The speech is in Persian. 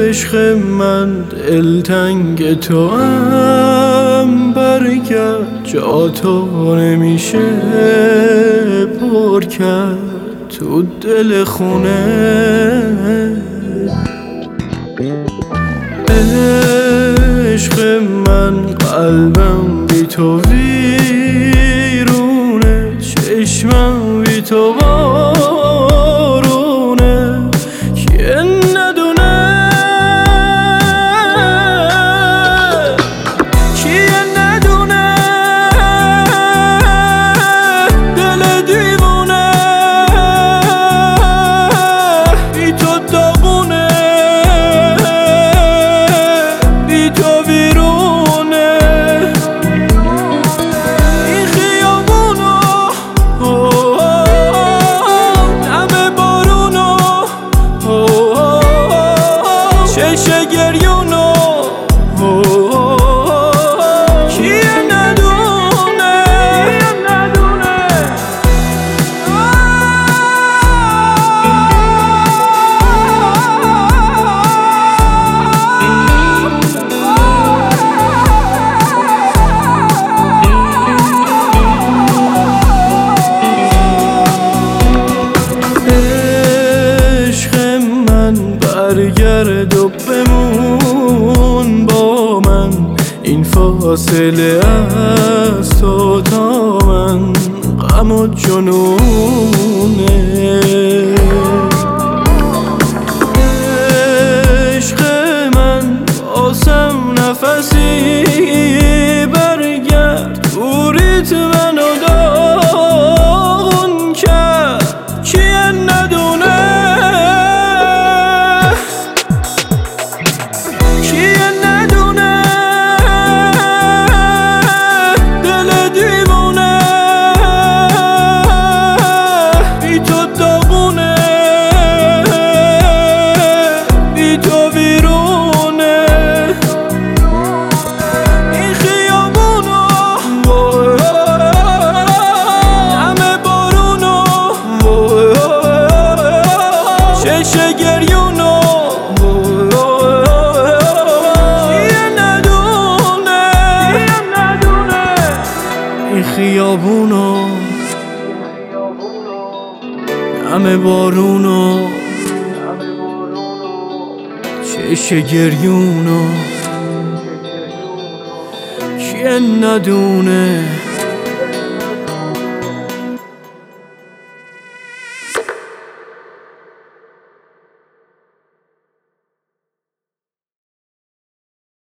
عشق من دلتنگ تو هم، برگرد جا تو نمیشه پر کرد تو دل خونه. عشق من قلبم بی تو ویرونه، چشمم بی تو بارونه، که ندونه کیه ندونه دل دیوونه بی تو داغونه، بی تو ویرونه. این خیابونو دم بارونو چش گریونو کیه ندونه عشق من برگرد و بمون با من، این فاصله از تو تا من غم و جنونه. عشق من واسم نفسی برگرد، دوریت منو داغون کرد، کیه ندونه کیه ندونه دل دیوونه بی تو داغونه، بی تو ویرونه. این خیابونو همه بارونو چش گریونو این خیابونو همه بارونو چش گریونو کیه ندونه.